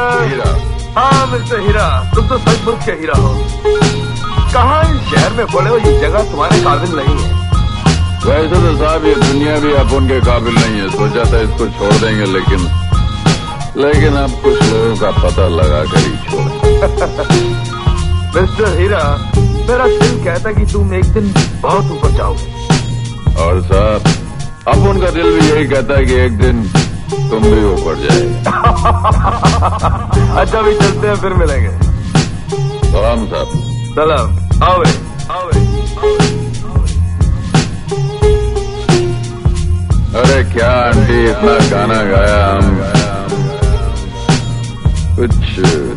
हीरा। हाँ मिस्टर हीरा, तुम तो सचमुच के हीरा हो। कहाँ इस शहर में पड़े हो, ये जगह तुम्हारे काबिल नहीं है। वैसे तो साहब ये दुनिया भी अपन के काबिल नहीं है। सोचा था इसको छोड़ देंगे, लेकिन अब कुछ लोगों का पता लगा कर ही छोड़। मिस्टर हीरा, मेरा दिल कहता कि तुम एक दिन बहुत ऊपर जाओगे। और साहब अपन का दिल भी यही कहता है कि एक दिन तुम भी ऊपर जाएंगे। अच्छा भी चलते हैं, फिर मिलेंगे। सलाम साहब। सलाम। आओ अरे क्या आंटी, इतना गाना गाया हम, कुछ